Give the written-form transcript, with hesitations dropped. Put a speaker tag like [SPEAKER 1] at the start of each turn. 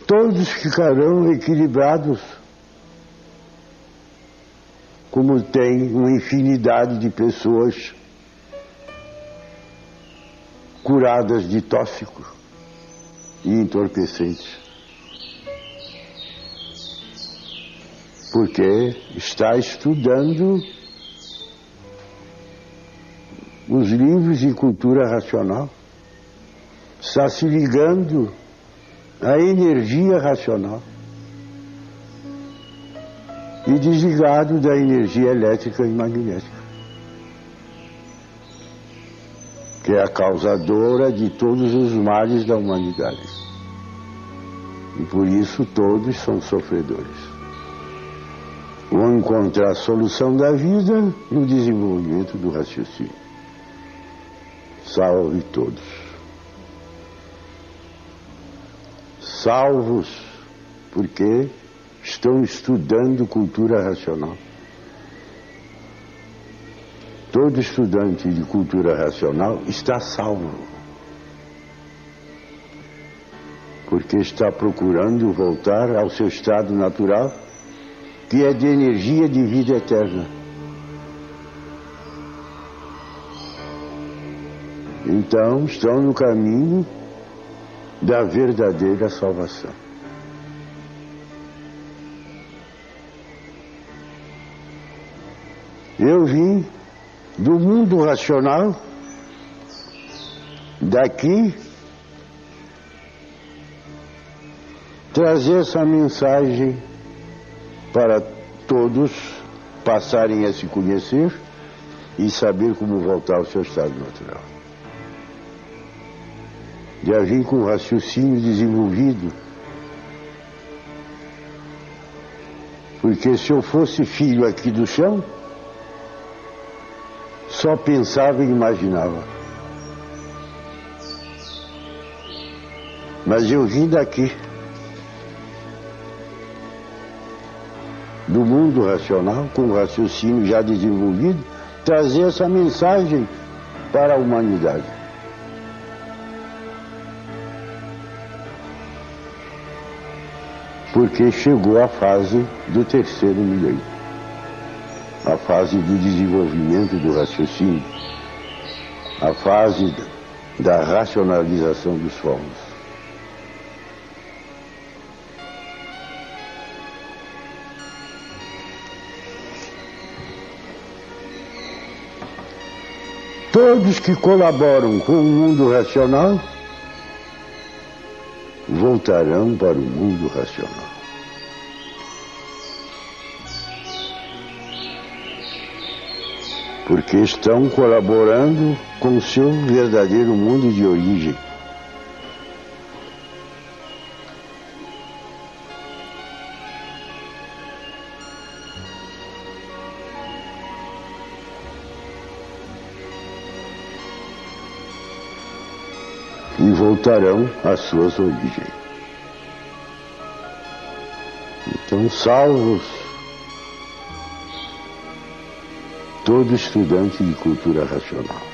[SPEAKER 1] todos ficarão equilibrados, como tem uma infinidade de pessoas curadas de tóxicos e entorpecentes. Porque está estudando os livros de cultura racional, está se ligando à energia racional e desligado da energia elétrica e magnética, que é a causadora de todos os males da humanidade. E por isso todos são sofredores. Vão encontrar a solução da vida no desenvolvimento do raciocínio. Salve todos. Salvos porque estão estudando cultura racional. Todo estudante de cultura racional está salvo, porque está procurando voltar ao seu estado natural, que é de energia de vida eterna. Então estão no caminho da verdadeira salvação. Eu vim do mundo racional, daqui, trazer essa mensagem para todos passarem a se conhecer e saber como voltar ao seu estado natural. Já vim com o raciocínio desenvolvido, porque se eu fosse filho aqui do chão, só pensava e imaginava. Mas eu vim daqui, do mundo racional, com o raciocínio já desenvolvido, trazer essa mensagem para a humanidade. Porque chegou a fase do terceiro milênio, a fase do desenvolvimento do raciocínio, a fase da racionalização dos formos. Todos que colaboram com o mundo racional voltarão para o mundo racional. Porque estão colaborando com o seu verdadeiro mundo de origem. E voltarão às suas origens. Então, salvos todo estudante de cultura racional.